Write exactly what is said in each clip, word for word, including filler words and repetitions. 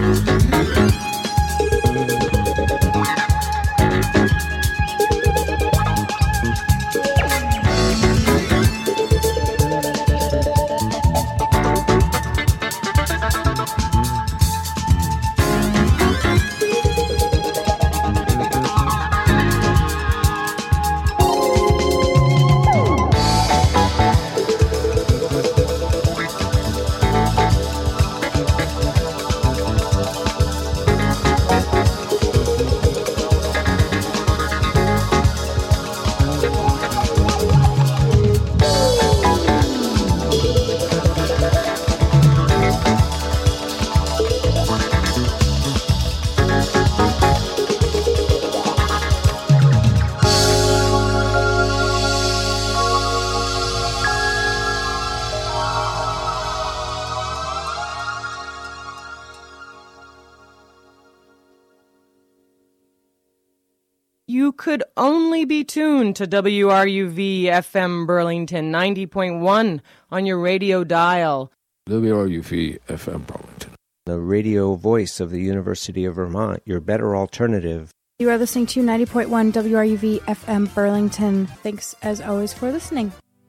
You could only be tuned to W R U V F M Burlington ninety point one on your radio dial. W R U V F M Burlington, the radio voice of the University of Vermont, your better alternative. You are listening to ninety point one W R U V F M Burlington. Thanks, as always, for listening.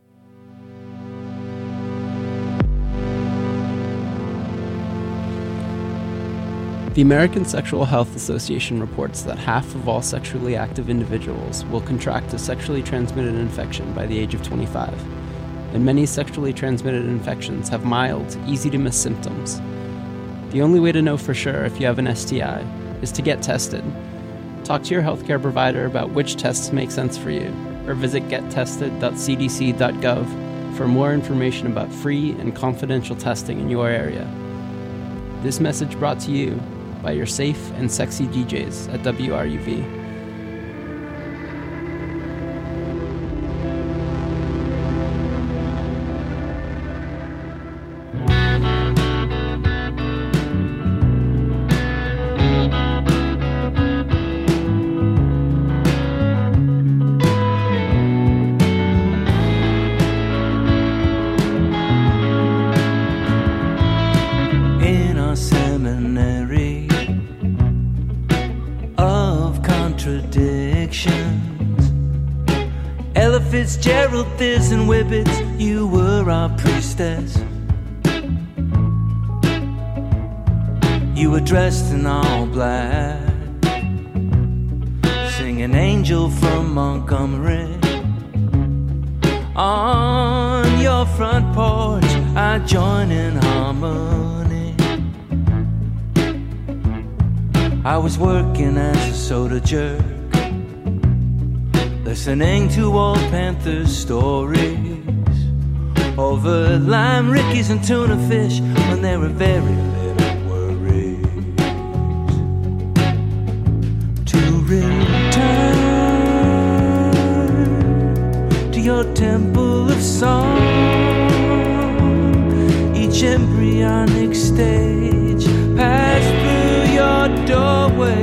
The American Sexual Health Association reports that half of all sexually active individuals will contract a sexually transmitted infection by the age of twenty-five, and many sexually transmitted infections have mild, easy-to-miss symptoms. The only way to know for sure if you have an S T I is to get tested. Talk to your healthcare provider about which tests make sense for you, or visit get tested dot c d c dot gov for more information about free and confidential testing in your area. This message brought to you by your safe and sexy D Js at W R U V. Fitzgerald, Thiz, and Whippets, you were our priestess. You were dressed in all black, singing Angel from Montgomery. On your front porch, I join in harmony. I was working as a soda jerk, listening to old Panthers stories over lime rickeys and tuna fish when there were very little worries. To return to your temple of song, each embryonic stage passed through your doorway,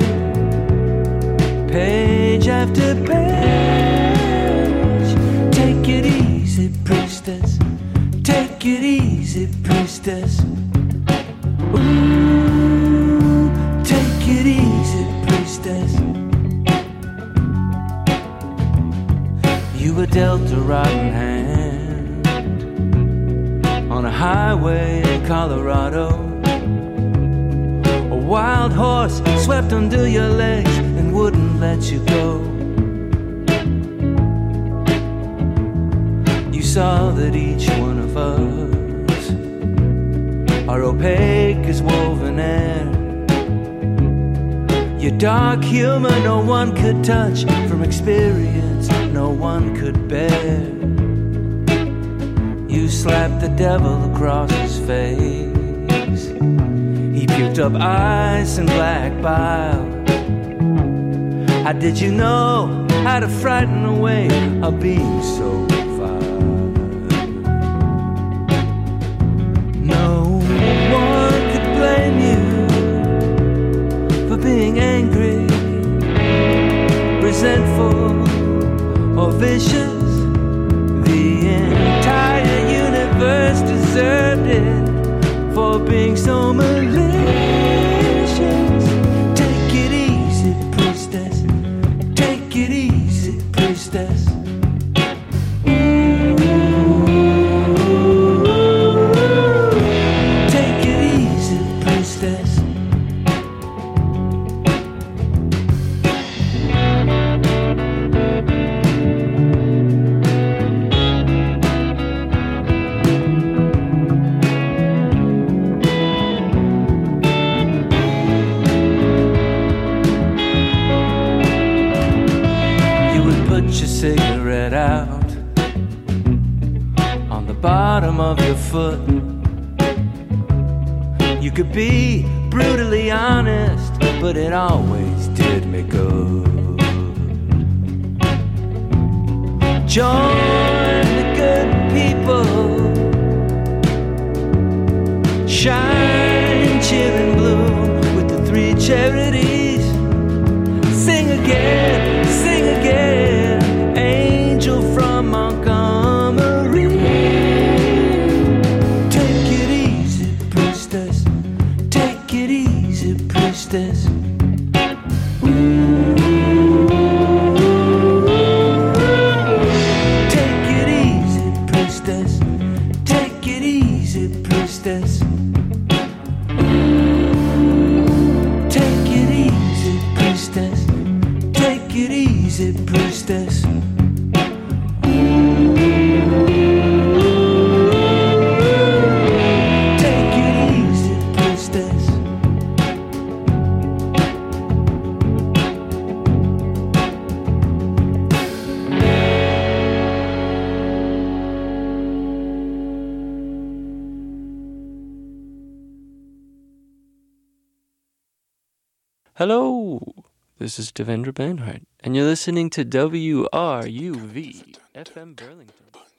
page after page. Take it easy, priestess. Take it easy, priestess. Ooh, take it easy, priestess. You were dealt a rotten hand on a highway in Colorado. A wild horse swept under your legs and wouldn't let you go. You saw that each one of us are opaque as woven air. Your dark humor no one could touch, from experience no one could bear. You slapped the devil across his face. He puked up ice and black bile. How did you know how to frighten away a being so vile? No one could blame you for being angry, resentful, or vicious. The entire universe deserved it for being so malicious. punch a cigarette out on the bottom of your foot. You could be brutally honest, but it always did me good. Join the good people, shine, chill and bloom with the three charities. Sing again, sing again, angel from Montgomery. Take it easy, priestess, take it easy, priestess. Take it easy, priestess, take it easy, priestess. Take it easy, priestess. Take it easy, priestess. Take it easy, priestess. Hello, this is Devendra Banhart, and you're listening to W R U V F M Burlington.